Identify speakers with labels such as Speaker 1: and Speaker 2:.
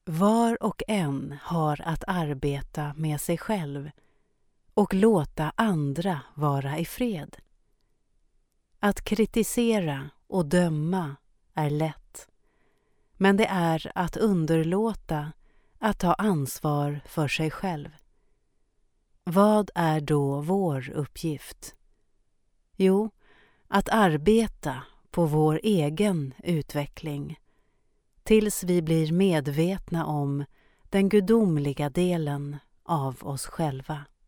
Speaker 1: Var och en har att arbeta med sig själv och låta andra vara i fred. Att kritisera och döma är lätt, men det är att underlåta att ta ansvar för sig själv. Vad är då vår uppgift? Jo, att arbeta på vår egen utveckling tills vi blir medvetna om den gudomliga delen av oss själva.